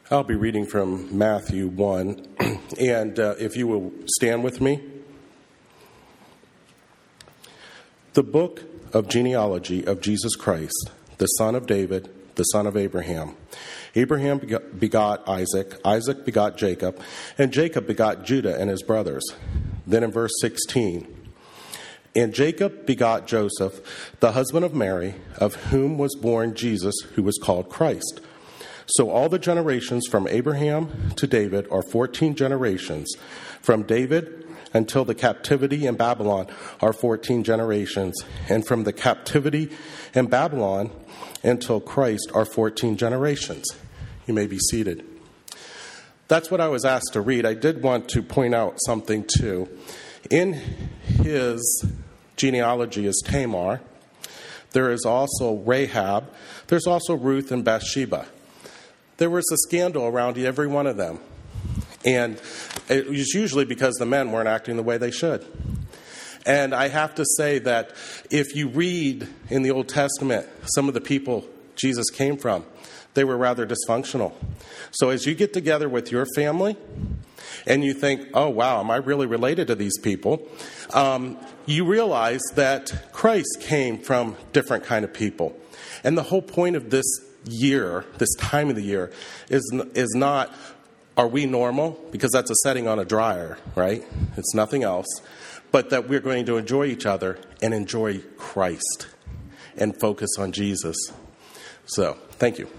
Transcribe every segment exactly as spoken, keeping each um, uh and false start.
I'll be reading from Matthew one, and uh, if you will stand with me. The book of genealogy of Jesus Christ, the son of David, the son of Abraham. Abraham begot Isaac, Isaac begot Jacob, and Jacob begot Judah and his brothers. Then in verse sixteen, and Jacob begot Joseph, the husband of Mary, of whom was born Jesus, who was called Christ. So all the generations from Abraham to David are fourteen generations. From David until the captivity in Babylon are fourteen generations. And from the captivity in Babylon until Christ are fourteen generations. You may be seated. That's what I was asked to read. I did want to point out something too. In his genealogy is Tamar. There is also Rahab. There's also Ruth and Bathsheba. There was a scandal around every one of them. And it was usually because the men weren't acting the way they should. And I have to say that if you read in the Old Testament some of the people Jesus came from, they were rather dysfunctional. So as you get together with your family and you think, oh, wow, am I really related to these people? Um, you realize that Christ came from different kind of people. And the whole point of this year, this time of the year, is is not, are we normal? Because that's a setting on a dryer, right? It's nothing else. But that we're going to enjoy each other and enjoy Christ and focus on Jesus. So, thank you.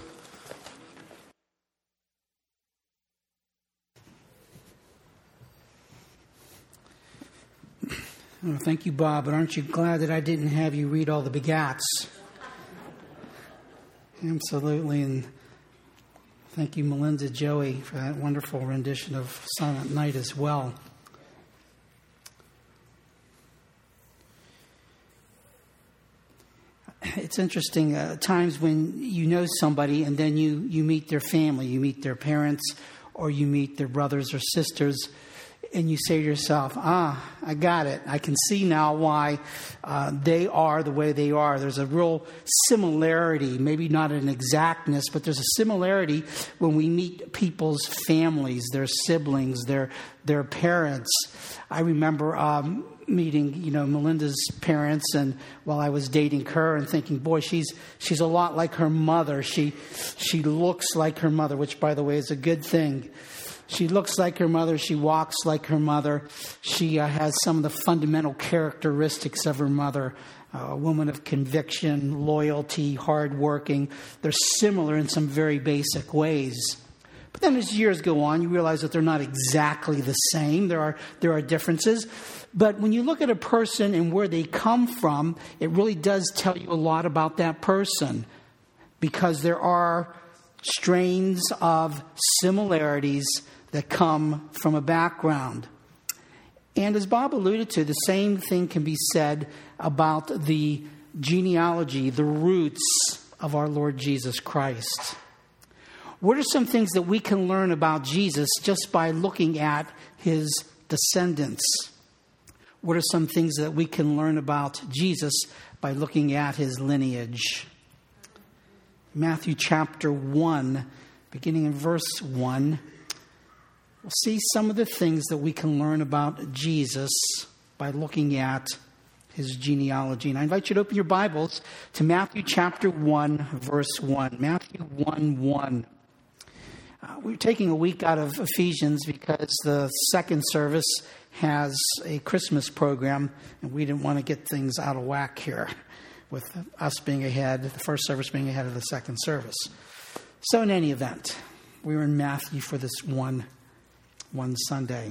Well, thank you, Bob. But aren't you glad that I didn't have you read all the begats? Absolutely. And thank you, Melinda Joey, for that wonderful rendition of Silent Night as well. It's interesting, uh, times when you know somebody and then you, you meet their family, you meet their parents, or you meet their brothers or sisters, and you say to yourself, ah, I got it. I can see now why uh, they are the way they are. There's a real similarity, maybe not an exactness, but there's a similarity when we meet people's families, their siblings, their their parents. I remember um, meeting, you know, Melinda's parents, and while I was dating her and thinking, boy, she's she's a lot like her mother. She she looks like her mother, which, by the way, is a good thing. She looks like her mother. She walks like her mother. She uh, has some of the fundamental characteristics of her mother. Uh, a woman of conviction, loyalty, hardworking. They're similar in some very basic ways. But then as years go on, you realize that they're not exactly the same. There are there are differences. But when you look at a person and where they come from, it really does tell you a lot about that person. Because there are strains of similarities that come from a background. And as Bob alluded to, the same thing can be said about the genealogy, the roots of our Lord Jesus Christ. What are some things that we can learn about Jesus just by looking at his descendants? What are some things that we can learn about Jesus by looking at his lineage? Matthew chapter one, beginning in verse one, we'll see some of the things that we can learn about Jesus by looking at his genealogy. And I invite you to open your Bibles to Matthew chapter one, verse one. Matthew one, one. Uh, we're taking a week out of Ephesians because the second service has a Christmas program, and we didn't want to get things out of whack here, with us being ahead, the first service being ahead of the second service. So in any event, we were in Matthew for this one, one Sunday.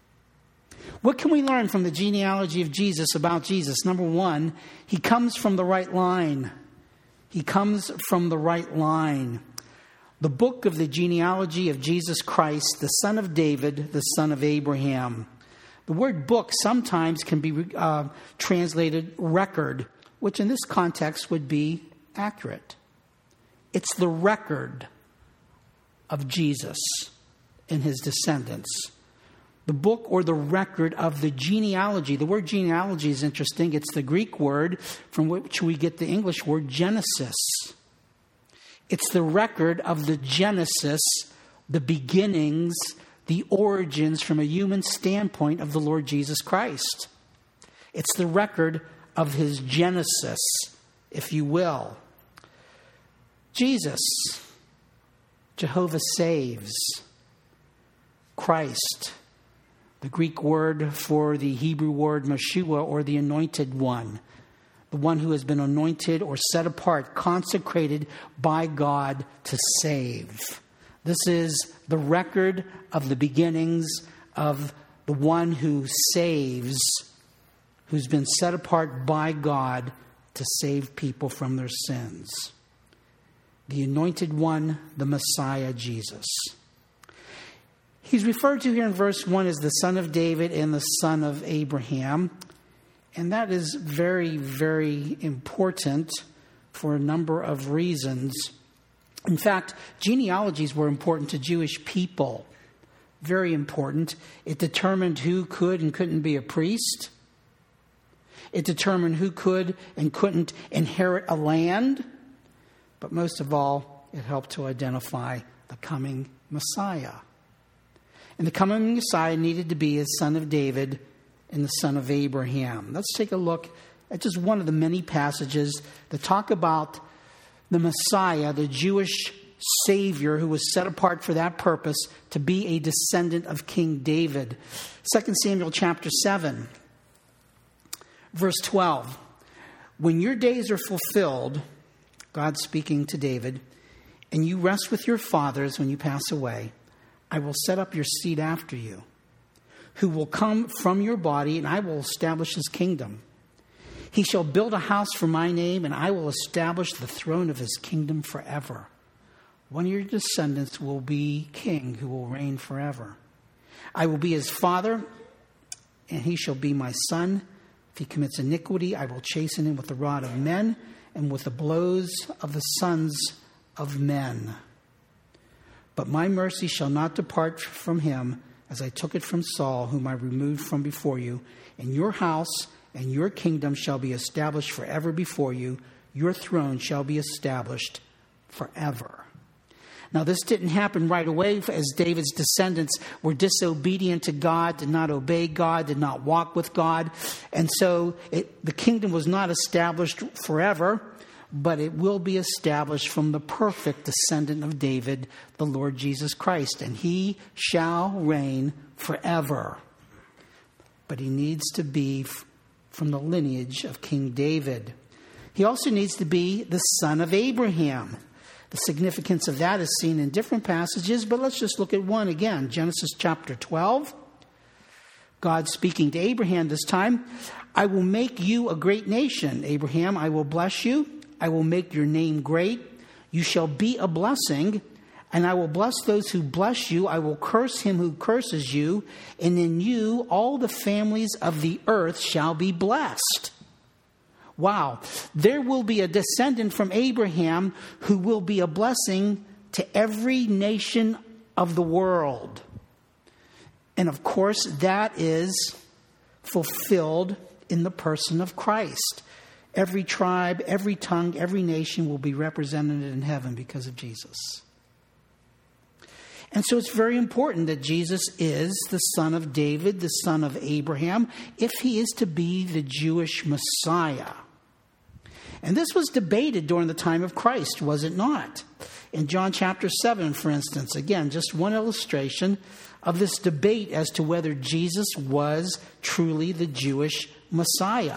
What can we learn from the genealogy of Jesus about Jesus? Number one, he comes from the right line. He comes from the right line. The book of the genealogy of Jesus Christ, the son of David, the son of Abraham. The word book sometimes can be uh, translated record, which in this context would be accurate. It's the record of Jesus and his descendants. The book or the record of the genealogy. The word genealogy is interesting. It's the Greek word from which we get the English word Genesis. It's the record of the genesis the beginnings, the origins from a human standpoint of the Lord Jesus Christ. It's the record of his genesis, if you will. Jesus, Jehovah saves. Christ, the Greek word for the Hebrew word Meshua, or the anointed one, the one who has been anointed or set apart, consecrated by God to save. This is the record of the beginnings of the one who saves, who's been set apart by God to save people from their sins. The anointed one, the Messiah, Jesus. He's referred to here in verse one as the son of David and the son of Abraham. And that is very, very important for a number of reasons. In fact, genealogies were important to Jewish people. Very important. It determined who could and couldn't be a priest. It determined who could and couldn't inherit a land. But most of all, it helped to identify the coming Messiah. And the coming Messiah needed to be a son of David and the son of Abraham. Let's take a look at just one of the many passages that talk about the Messiah, the Jewish Savior who was set apart for that purpose, to be a descendant of King David. Second Samuel chapter seven, verse twelve. When your days are fulfilled, God speaking to David, and you rest with your fathers when you pass away, I will set up your seed after you, who will come from your body, and I will establish his kingdom. He shall build a house for my name, and I will establish the throne of his kingdom forever. One of your descendants will be king who will reign forever. I will be his father, and he shall be my son. If he commits iniquity, I will chasten him with the rod of men and with the blows of the sons of men. But my mercy shall not depart from him, as I took it from Saul, whom I removed from before you. And your house and your kingdom shall be established forever before you. Your throne shall be established forever. Now, this didn't happen right away, as David's descendants were disobedient to God, did not obey God, did not walk with God. And so it, the kingdom was not established forever, but it will be established from the perfect descendant of David, the Lord Jesus Christ. And he shall reign forever. But he needs to be from the lineage of King David. He also needs to be the son of Abraham. The significance of that is seen in different passages, but let's just look at one again. Genesis chapter twelve. God speaking to Abraham this time. I will make you a great nation, Abraham. I will bless you. I will make your name great. You shall be a blessing, and I will bless those who bless you. I will curse him who curses you, and in you all the families of the earth shall be blessed. Wow. There will be a descendant from Abraham who will be a blessing to every nation of the world. And of course, that is fulfilled in the person of Christ. Every tribe, every tongue, every nation will be represented in heaven because of Jesus. And so it's very important that Jesus is the son of David, the son of Abraham, if he is to be the Jewish Messiah. And this was debated during the time of Christ, was it not? In John chapter seven, for instance, again, just one illustration of this debate as to whether Jesus was truly the Jewish Messiah.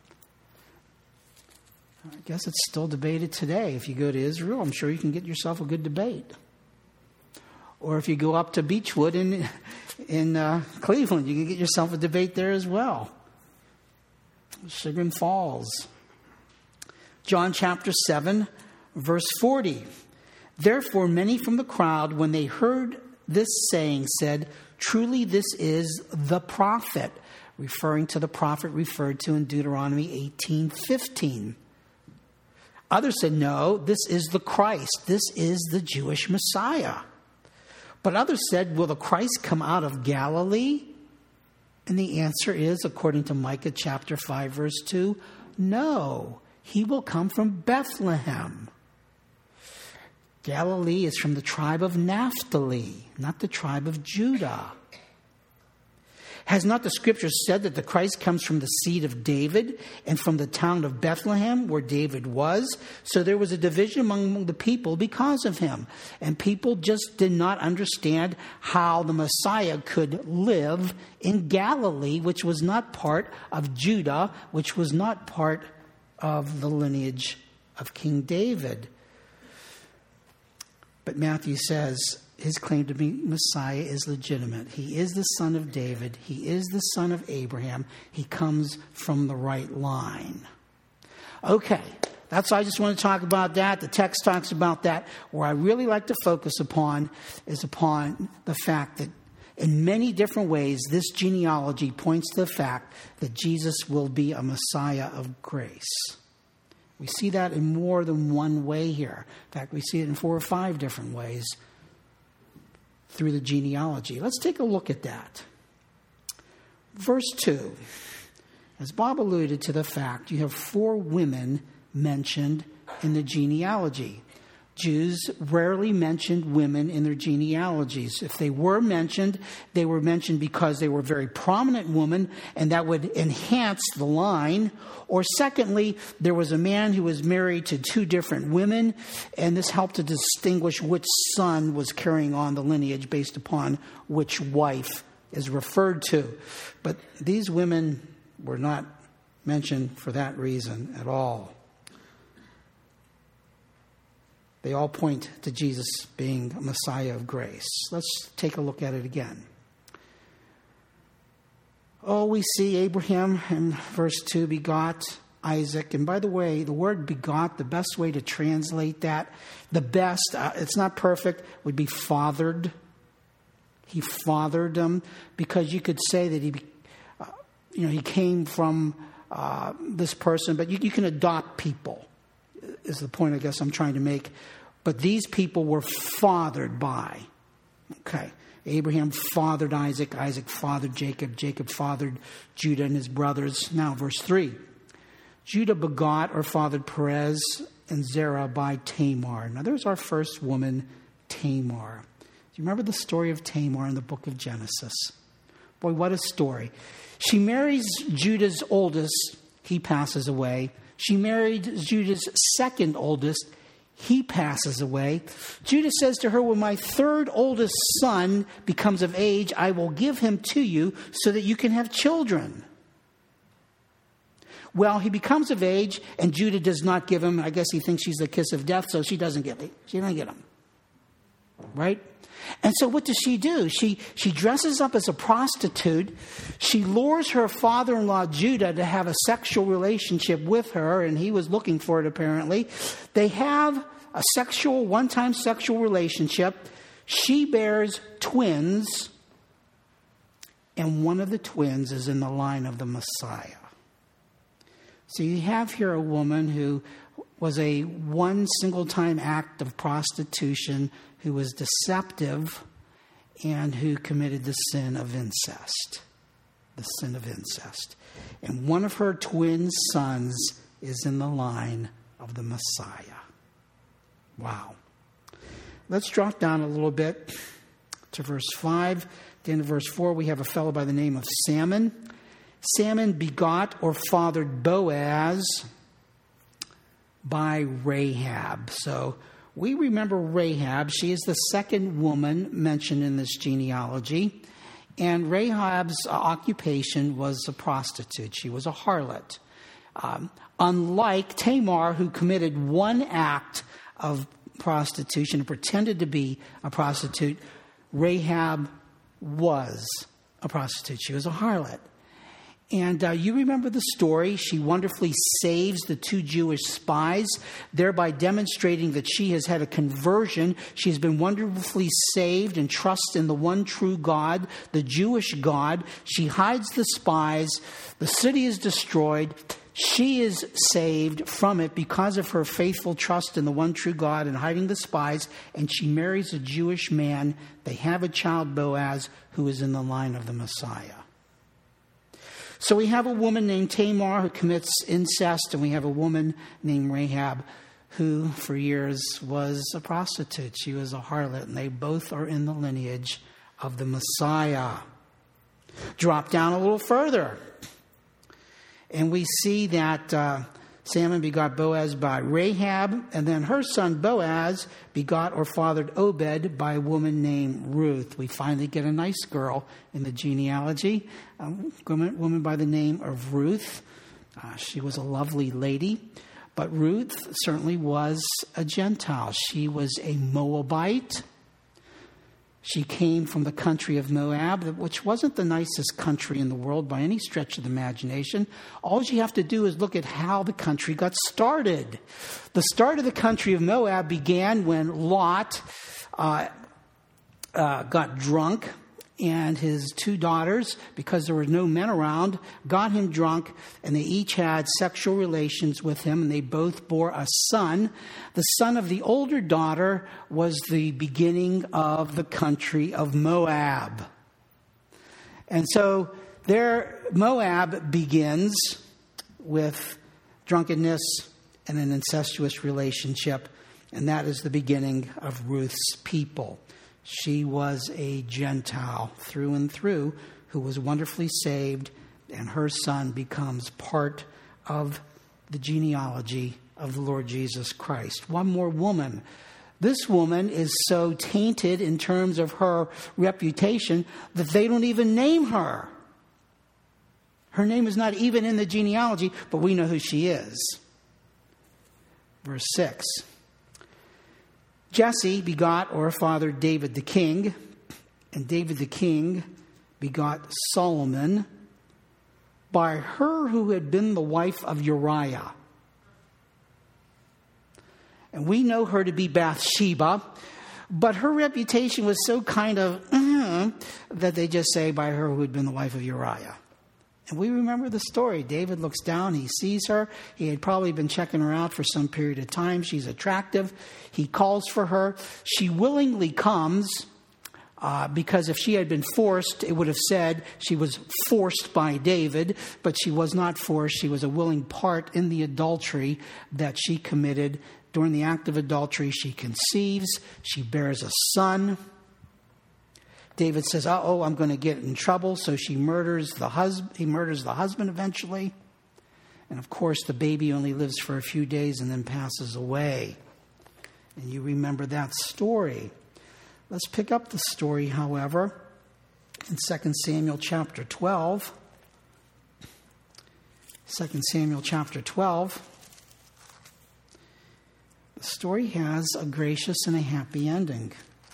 I guess it's still debated today. If you go to Israel, I'm sure you can get yourself a good debate. Or if you go up to Beechwood in, in uh, Cleveland, you can get yourself a debate there as well. Chagrin Falls. John chapter seven, verse forty. Therefore, many from the crowd, when they heard this saying, said, truly this is the prophet, referring to the prophet referred to in Deuteronomy eighteen fifteen. Others said, no, this is the Christ. This is the Jewish Messiah. But others said, will the Christ come out of Galilee? And the answer is, according to Micah chapter five, verse two, no, he will come from Bethlehem. Galilee is from the tribe of Naphtali, not the tribe of Judah. Has not the scripture said that the Christ comes from the seed of David and from the town of Bethlehem where David was? So there was a division among the people because of him. And people just did not understand how the Messiah could live in Galilee, which was not part of Judah, which was not part of the lineage of King David. But Matthew says his claim to be Messiah is legitimate. He is the son of David. He is the son of Abraham. He comes from the right line. Okay, that's why I just want to talk about that. The text talks about that. Where I really like to focus upon is upon the fact that in many different ways, this genealogy points to the fact that Jesus will be a Messiah of grace. We see that in more than one way here. In fact, we see it in four or five different ways through the genealogy. Let's take a look at that. Verse two. As Bob alluded to the fact, you have four women mentioned in the genealogy. Jews rarely mentioned women in their genealogies. If they were mentioned, they were mentioned because they were very prominent women, and that would enhance the line. Or secondly, there was a man who was married to two different women, and this helped to distinguish which son was carrying on the lineage based upon which wife is referred to. But these women were not mentioned for that reason at all. They all point to Jesus being a Messiah of grace. Let's take a look at it again. Oh, we see Abraham in verse two begot Isaac. And by the way, the word begot, the best way to translate that, the best, uh, it's not perfect, would be fathered. He fathered them, because you could say that he, uh, you know, he came from uh, this person, but you, you can adopt people. Is the point I guess I'm trying to make. But these people were fathered by. Okay. Abraham fathered Isaac. Isaac fathered Jacob. Jacob fathered Judah and his brothers. Now, verse three. Judah begot or fathered Perez and Zerah by Tamar. Now, there's our first woman, Tamar. Do you remember the story of Tamar in the book of Genesis? Boy, what a story. She marries Judah's oldest. He passes away. She married Judah's second oldest. He passes away. Judah says to her, when my third oldest son becomes of age, I will give him to you so that you can have children. Well, he becomes of age, and Judah does not give him. I guess he thinks she's the kiss of death, so she doesn't get it. She doesn't get him. Right? And so what does she do? She she dresses up as a prostitute. She lures her father-in-law Judah to have a sexual relationship with her, and he was looking for it apparently. They have a sexual, one-time sexual relationship. She bears twins, and one of the twins is in the line of the Messiah. So you have here a woman who was a one single-time act of prostitution, who was deceptive, and who committed the sin of incest. The sin of incest. And one of her twin sons is in the line of the Messiah. Wow. Let's drop down a little bit to verse five. At the end of verse four, we have a fellow by the name of Salmon. Salmon begot or fathered Boaz by Rahab. So we remember Rahab. She is the second woman mentioned in this genealogy. And Rahab's occupation was a prostitute. She was a harlot. Um, unlike Tamar, who committed one act of prostitution and pretended to be a prostitute, Rahab was a prostitute. She was a harlot. And uh, you remember the story. She wonderfully saves the two Jewish spies, thereby demonstrating that she has had a conversion. She's been wonderfully saved and trusts in the one true God, the Jewish God. She hides the spies. The city is destroyed. She is saved from it because of her faithful trust in the one true God and hiding the spies. And she marries a Jewish man. They have a child, Boaz, who is in the line of the Messiah. So we have a woman named Tamar who commits incest, and we have a woman named Rahab who for years was a prostitute. She was a harlot, and they both are in the lineage of the Messiah. Drop down a little further, and we see that uh, Salmon begot Boaz by Rahab, and then her son Boaz begot or fathered Obed by a woman named Ruth. We finally get a nice girl in the genealogy, a woman, woman by the name of Ruth. Uh, she was a lovely lady, but Ruth certainly was a Gentile. She was a Moabite. She came from the country of Moab, which wasn't the nicest country in the world by any stretch of the imagination. All you have to do is look at how the country got started. The start of the country of Moab began when Lot uh, uh, got drunk, and his two daughters, because there were no men around, got him drunk, and they each had sexual relations with him, and they both bore a son. The son of the older daughter was the beginning of the country of Moab. And so there, Moab begins with drunkenness and an incestuous relationship, and that is the beginning of Ruth's people. She was a Gentile through and through who was wonderfully saved, and her son becomes part of the genealogy of the Lord Jesus Christ. One more woman. This woman is so tainted in terms of her reputation that they don't even name her. Her name is not even in the genealogy, but we know who she is. Verse six. Jesse begot or fathered David the king, and David the king begot Solomon by her who had been the wife of Uriah. And we know her to be Bathsheba, but her reputation was so kind of uh, that they just say by her who had been the wife of Uriah. And we remember the story. David looks down, he sees her. He had probably been checking her out for some period of time. She's attractive. He calls for her. She willingly comes uh, because if she had been forced, it would have said she was forced by David, but she was not forced. She was a willing part in the adultery that she committed. During the act of adultery, she conceives. She bears a son. David says, uh-oh, I'm going to get in trouble. So she murders the husband. He murders the husband eventually. And of course, the baby only lives for a few days and then passes away. And you remember that story. Let's pick up the story, however, in Second Samuel chapter twelve. Second Samuel chapter twelve. The story has a gracious and a happy ending.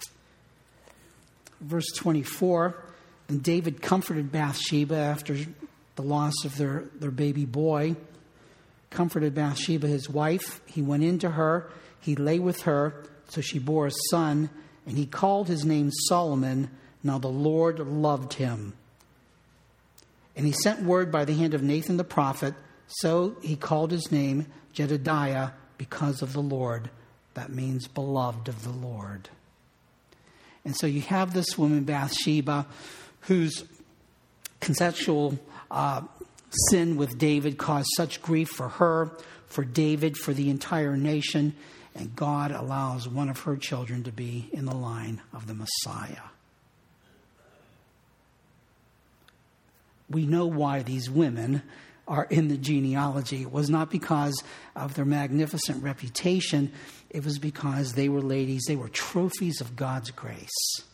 Verse twenty-four, and David comforted Bathsheba after the loss of their, their baby boy. Comforted Bathsheba, his wife. He went into her. He lay with her. So she bore a son, and he called his name Solomon. Now the Lord loved him. And he sent word by the hand of Nathan the prophet. So he called his name Jedediah because of the Lord. That means beloved of the Lord. And so you have this woman, Bathsheba, whose consensual uh, sin with David caused such grief for her, for David, for the entire nation. And God allows one of her children to be in the line of the Messiah. We know why these women are in the genealogy. It was not because of their magnificent reputation. It was because they were ladies. They were trophies of God's grace.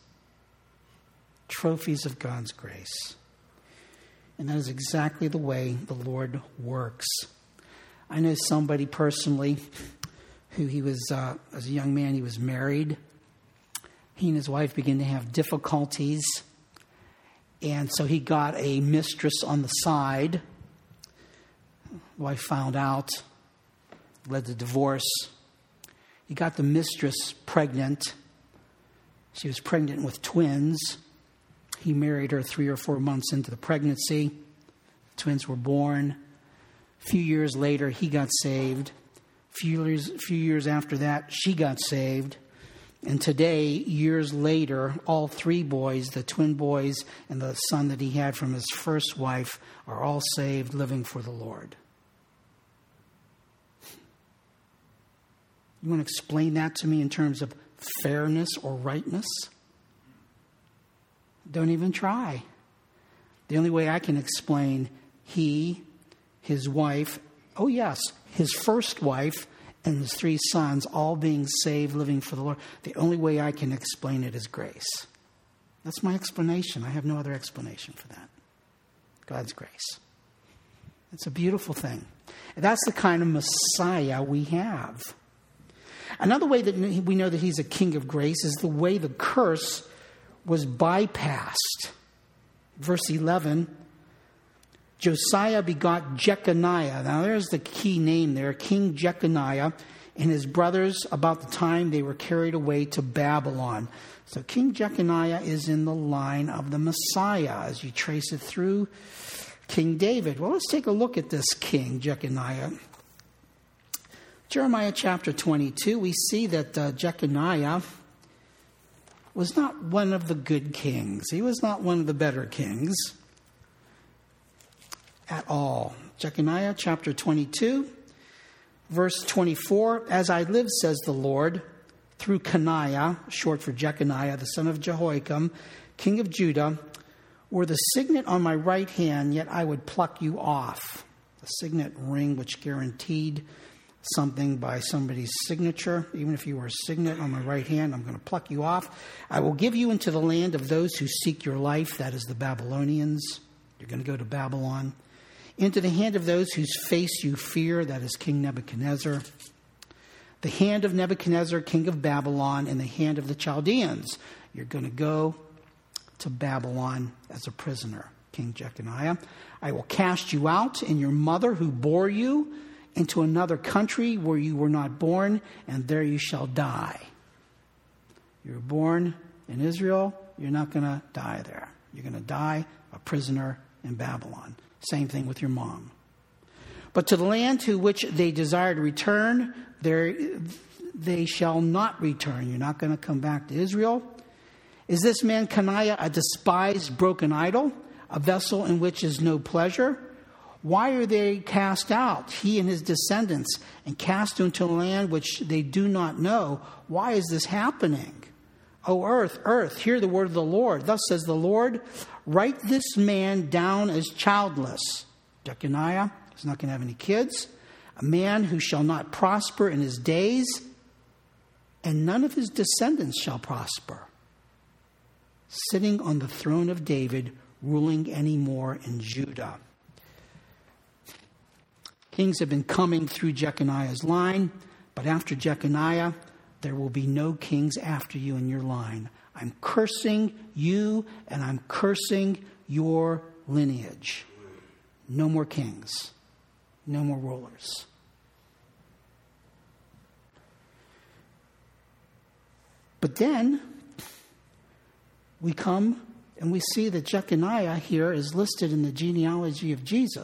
Trophies of God's grace. And that is exactly the way the Lord works. I know somebody personally who he was, uh, as a young man, he was married. He and his wife began to have difficulties. And so he got a mistress on the side. The wife found out, led to divorce. He got the mistress pregnant. She was pregnant with twins. He married her three or four months into the pregnancy. Twins were born. A few years later, he got saved. A few years, few years after that, she got saved. And today, years later, all three boys, the twin boys and the son that he had from his first wife, are all saved, living for the Lord. You want to explain that to me in terms of fairness or rightness? Don't even try. The only way I can explain he, his wife, oh yes, his first wife, and his three sons all being saved, living for the Lord, the only way I can explain it is grace. That's my explanation. I have no other explanation for that. God's grace. It's a beautiful thing. And that's the kind of Messiah we have. Another way that we know that he's a king of grace is the way the curse was bypassed. Verse eleven, Josiah begot Jeconiah. Now there's the key name there, King Jeconiah, and his brothers about the time they were carried away to Babylon. So King Jeconiah is in the line of the Messiah as you trace it through King David. Well, let's take a look at this King Jeconiah. Jeremiah chapter twenty-two, we see that uh, Jeconiah was not one of the good kings. He was not one of the better kings at all. Jeconiah chapter twenty-two, verse twenty-four, as I live, says the Lord, through Coniah, short for Jeconiah, the son of Jehoiakim, king of Judah, were the signet on my right hand, yet I would pluck you off. The signet ring which guaranteed something by somebody's signature. Even if you were a signet on my right hand, I'm going to pluck you off. I will give you into the land of those who seek your life. That is the Babylonians. You're going to go to Babylon. Into the hand of those whose face you fear. That is King Nebuchadnezzar. The hand of Nebuchadnezzar, king of Babylon, and the hand of the Chaldeans. You're going to go to Babylon as a prisoner, King Jeconiah. I will cast you out and your mother who bore you into another country where you were not born, and there you shall die. You were born in Israel, you're not going to die there. You're going to die a prisoner in Babylon. Same thing with your mom. But to the land to which they desire to return, there they shall not return. You're not going to come back to Israel. Is this man Coniah a despised broken idol, a vessel in which is no pleasure? Why are they cast out, he and his descendants, and cast into a land which they do not know? Why is this happening? O earth, earth, hear the word of the Lord. Thus says the Lord, write this man down as childless. Jeconiah is not going to have any kids. A man who shall not prosper in his days, and none of his descendants shall prosper, sitting on the throne of David, ruling anymore in Judah. Kings have been coming through Jeconiah's line, but after Jeconiah, there will be no kings after you in your line. I'm cursing you, and I'm cursing your lineage. No more kings. No more rulers. But then we come and we see that Jeconiah here is listed in the genealogy of Jesus.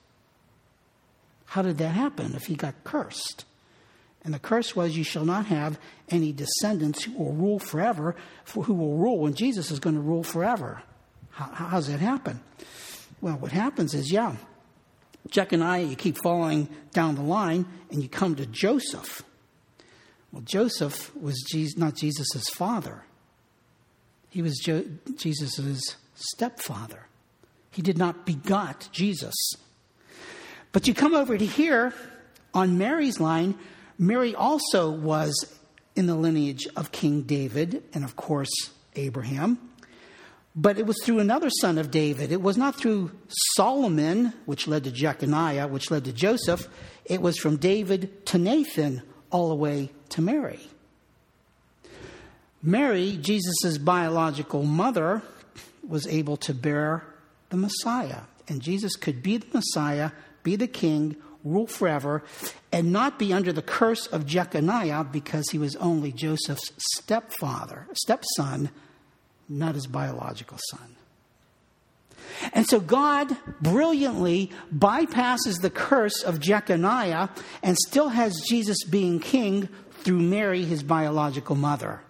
How did that happen if he got cursed? And the curse was, you shall not have any descendants who will rule forever, for who will rule when Jesus is going to rule forever. How, how does that happen? Well, what happens is, yeah, Jeconiah, you keep following down the line, and you come to Joseph. Well, Joseph was Jesus, not Jesus' father. He was jo- Jesus' stepfather. He did not begot Jesus. But you come over to here, on Mary's line, Mary also was in the lineage of King David and, of course, Abraham. But it was through another son of David. It was not through Solomon, which led to Jeconiah, which led to Joseph. It was from David to Nathan, all the way to Mary. Mary, Jesus' biological mother, was able to bear the Messiah. And Jesus could be the Messiah, be the king, rule forever, and not be under the curse of Jeconiah because he was only Joseph's stepfather, stepson, not his biological son. And so God brilliantly bypasses the curse of Jeconiah and still has Jesus being king through Mary, his biological mother.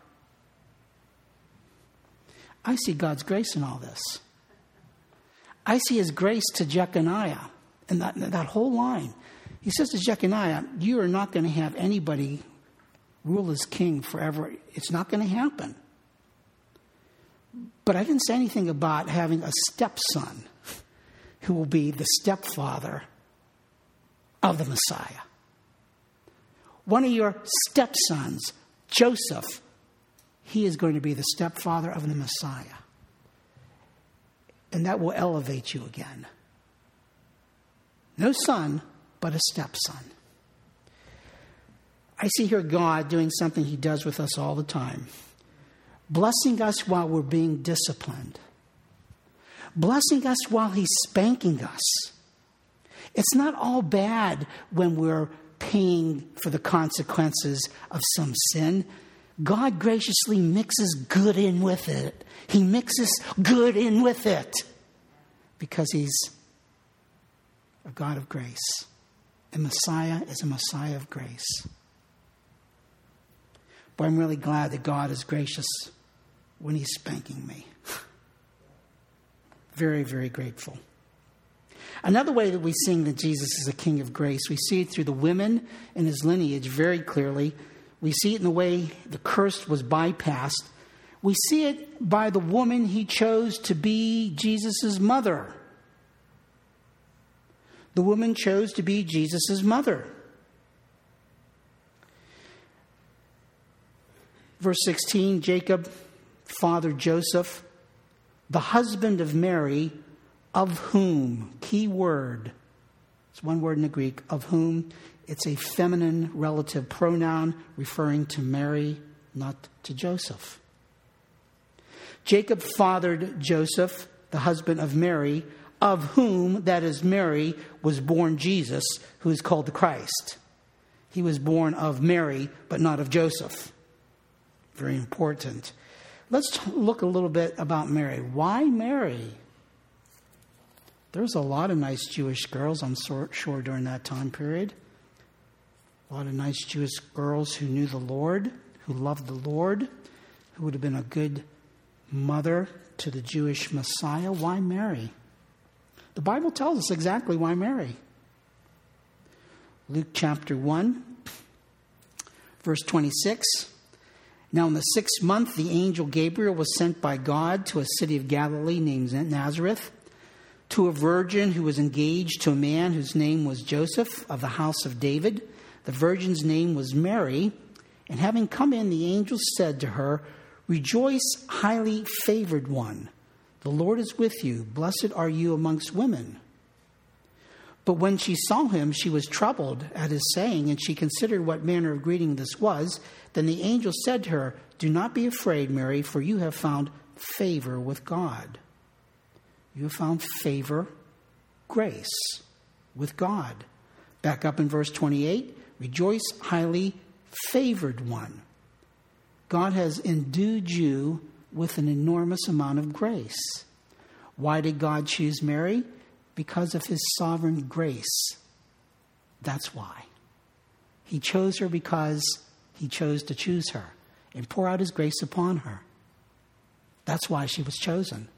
I see God's grace in all this. I see his grace to Jeconiah and that, that whole line. He says to Jeconiah, you are not going to have anybody rule as king forever. It's not going to happen. But I didn't say anything about having a stepson who will be the stepfather of the Messiah. One of your stepsons, Joseph, he is going to be the stepfather of the Messiah. And that will elevate you again. No son, but a stepson. I see here God doing something he does with us all the time. Blessing us while we're being disciplined. Blessing us while he's spanking us. It's not all bad when we're paying for the consequences of some sin. God graciously mixes good in with it. He mixes good in with it because he's a God of grace. And Messiah is a Messiah of grace. But I'm really glad that God is gracious when he's spanking me. Very, very grateful. Another way that we sing that Jesus is a king of grace, we see it through the women in his lineage very clearly. We see it in the way the curse was bypassed. We see it by the woman he chose to be Jesus' mother. The woman chose to be Jesus' mother. Verse sixteen, Jacob fathered Joseph, the husband of Mary, of whom, key word, it's one word in the Greek, of whom, it's a feminine relative pronoun referring to Mary, not to Joseph. Jacob fathered Joseph, the husband of Mary, of whom, that is Mary, was born Jesus, who is called the Christ. He was born of Mary, but not of Joseph. Very important. Let's look a little bit about Mary. Why Mary? There's a lot of nice Jewish girls, I'm sure, during that time period. A lot of nice Jewish girls who knew the Lord, who loved the Lord, who would have been a good mother to the Jewish Messiah. Why Mary? The Bible tells us exactly why Mary. Luke chapter one, verse twenty-six. Now in the sixth month, the angel Gabriel was sent by God to a city of Galilee named Nazareth, to a virgin who was engaged to a man whose name was Joseph of the house of David. The virgin's name was Mary. And having come in, the angel said to her, "Rejoice, highly favored one. The Lord is with you. Blessed are you amongst women." But when she saw him, she was troubled at his saying, and she considered what manner of greeting this was. Then the angel said to her, "Do not be afraid, Mary, for you have found favor with God." You have found favor, grace with God. Back up in verse twenty-eight. Rejoice, highly favored one. God has endued you with an enormous amount of grace. Why did God choose Mary? Because of his sovereign grace. That's why. He chose her because he chose to choose her and pour out his grace upon her. That's why she was chosen.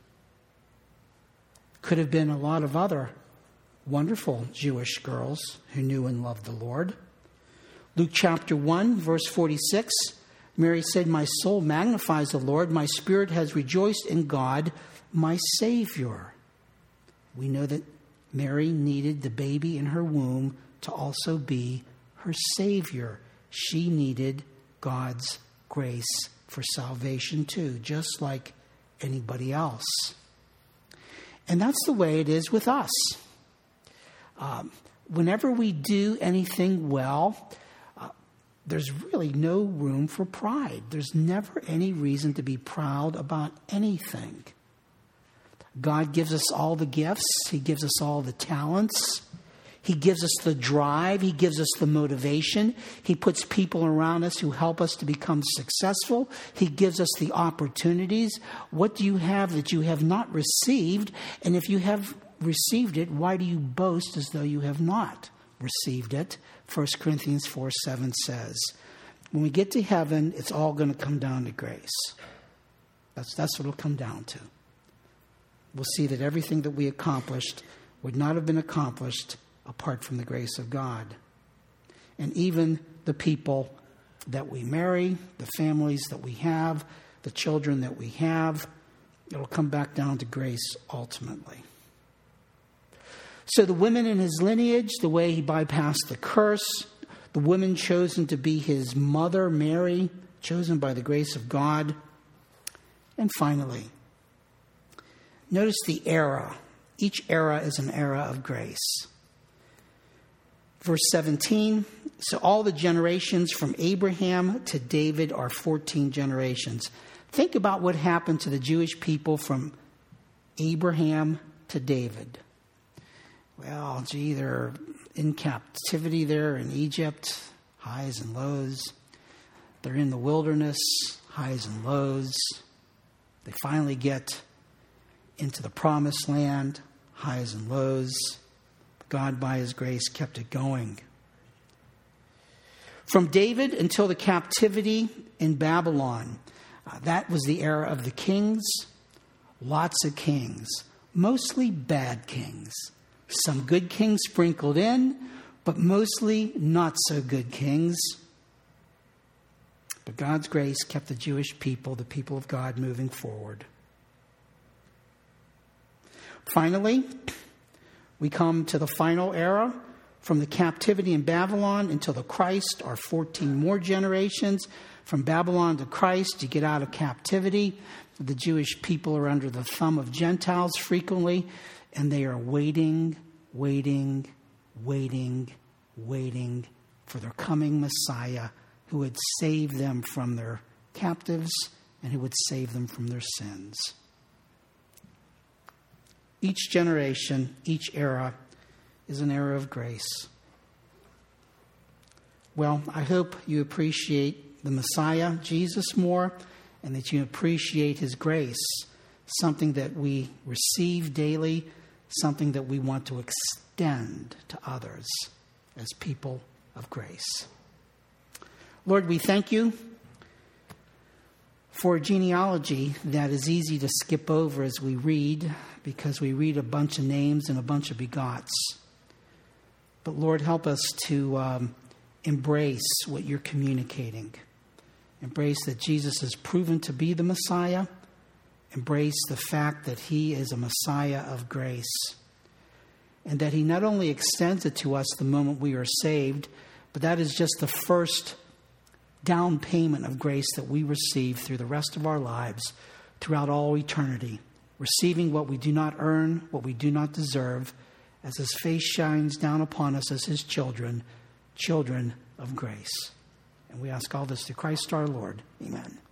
Could have been a lot of other wonderful Jewish girls who knew and loved the Lord. Luke chapter one, verse forty-six, Mary said, "My soul magnifies the Lord. My spirit has rejoiced in God, my Savior." We know that Mary needed the baby in her womb to also be her Savior. She needed God's grace for salvation too, just like anybody else. And that's the way it is with us. Um, whenever we do anything well, uh, there's really no room for pride. There's never any reason to be proud about anything. God gives us all the gifts. He gives us all the talents. He gives us the drive. He gives us the motivation. He puts people around us who help us to become successful. He gives us the opportunities. What do you have that you have not received? And if you have received it, why do you boast as though you have not received it? First Corinthians four seven says, when we get to heaven, it's all going to come down to grace. That's, that's what it'll come down to. We'll see that everything that we accomplished would not have been accomplished apart from the grace of God. And even the people that we marry, the families that we have, the children that we have. It'll come back down to grace ultimately. So the women in his lineage, the way he bypassed the curse, the woman chosen to be his mother, Mary, chosen by the grace of God. And finally, notice the era. Each era is an era of grace. Verse seventeen, so all the generations from Abraham to David are fourteen generations. Think about what happened to the Jewish people from Abraham to David. Well, gee, they're in captivity there in Egypt, highs and lows. They're in the wilderness, highs and lows. They finally get into the promised land, highs and lows. God, by his grace, kept it going. From David until the captivity in Babylon, uh, that was the era of the kings. Lots of kings, mostly bad kings. Some good kings sprinkled in, but mostly not so good kings. But God's grace kept the Jewish people, the people of God, moving forward. Finally, we come to the final era. From the captivity in Babylon until the Christ are fourteen more generations. From Babylon to Christ, you get out of captivity. The Jewish people are under the thumb of Gentiles frequently, and they are waiting, waiting, waiting, waiting for their coming Messiah who would save them from their captives and who would save them from their sins. Each generation, each era is an era of grace. Well, I hope you appreciate the Messiah, Jesus, more, and that you appreciate his grace, something that we receive daily, something that we want to extend to others as people of grace. Lord, we thank you for a genealogy that is easy to skip over as we read, because we read a bunch of names and a bunch of begots. But Lord, help us to um, embrace what you're communicating. Embrace that Jesus is proven to be the Messiah. Embrace the fact that he is a Messiah of grace. And that he not only extends it to us the moment we are saved, but that is just the first down payment of grace that we receive through the rest of our lives, throughout all eternity. Receiving what we do not earn, what we do not deserve, as his face shines down upon us as his children, children of grace. And we ask all this through Christ our Lord. Amen.